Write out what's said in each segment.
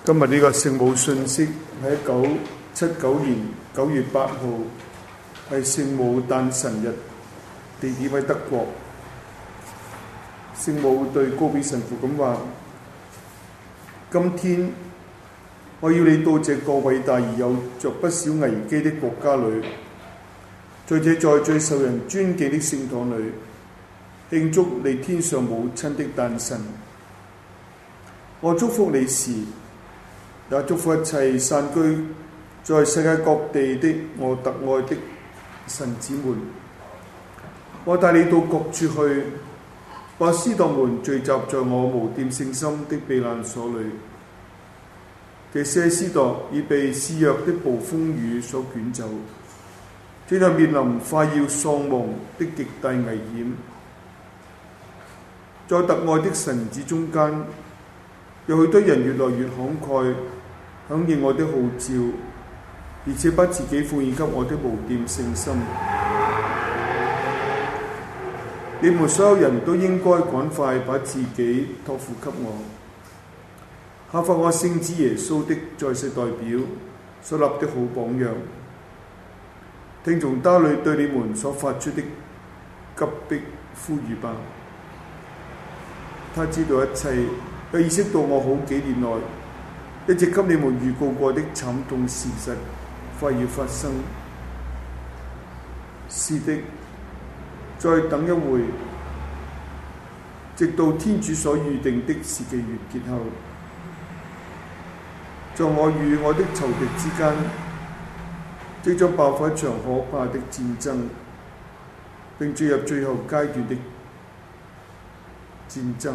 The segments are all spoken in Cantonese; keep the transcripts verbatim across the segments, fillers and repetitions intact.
今日呢個聖母信息喺一九七九年九月八號，係聖母誕辰日，地點喺德國。聖母對高比神父咁話：今天我要你到這個偉大而有着不少危機的國家裏，在這在最受人尊敬的聖堂裏，慶祝你天上母親的誕辰。我祝福你時，也祝福一切散居在世界各地的我特愛的神子們。我帶你到各處去，把司鐸們聚集在我無玷聖心的避難所裏。這些司鐸已被肆虐的暴風雨所捲走，正在面臨快要喪亡的極大危險。在特愛的神子中間，有許多人越來越慷慨，響應我的號召，而且把自己奉獻給我的無玷聖心。你們所有人都應該趕快把自己託付給我，效法我聖子耶穌的在世代表所立的好榜樣，聽從他裡對你們所發出的急迫呼籲吧。他知道一切，又意識到我好幾年來一直給你們預告過的慘痛事實快要發生。是的，再等一會，直到天主所預定的時期完結後，在我與我的仇敵之間，即將爆發一場可怕的戰爭，並進入最後階段的戰爭。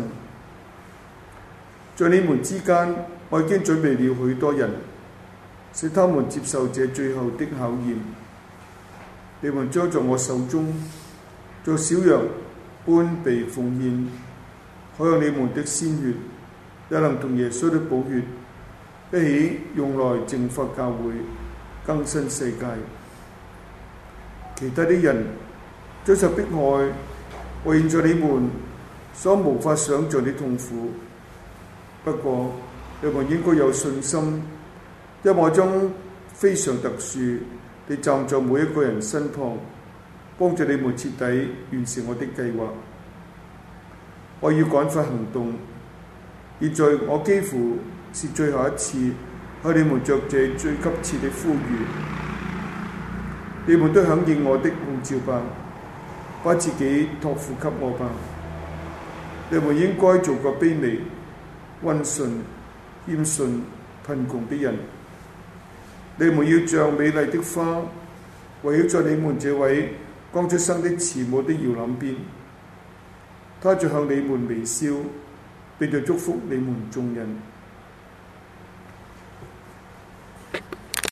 在你們之間，我已經準備了許多人，使他們接受這最後的考驗。你們將在我手中像小羊般被奉獻，可用你們的鮮血，也能同耶穌的寶血一起用來淨化教會、更新世界。其他的人將受迫害，或現在你們所無法想像的痛苦。不過，你們應該有信心，因為我將非常特殊地站在每一個人身旁，幫助你們徹底完成我的計劃。我要趕快行動，現在我幾乎是最後一次向你們着這最急切的呼籲。你們都響應我的號召吧，把自己託付給我吧。你們應該做個卑微、溫順、謙遜、貧窮的人。你們要像美麗的花，圍繞在你們這位剛出生的慈母的搖籃邊。他就向你們微笑，並就祝福你們眾人。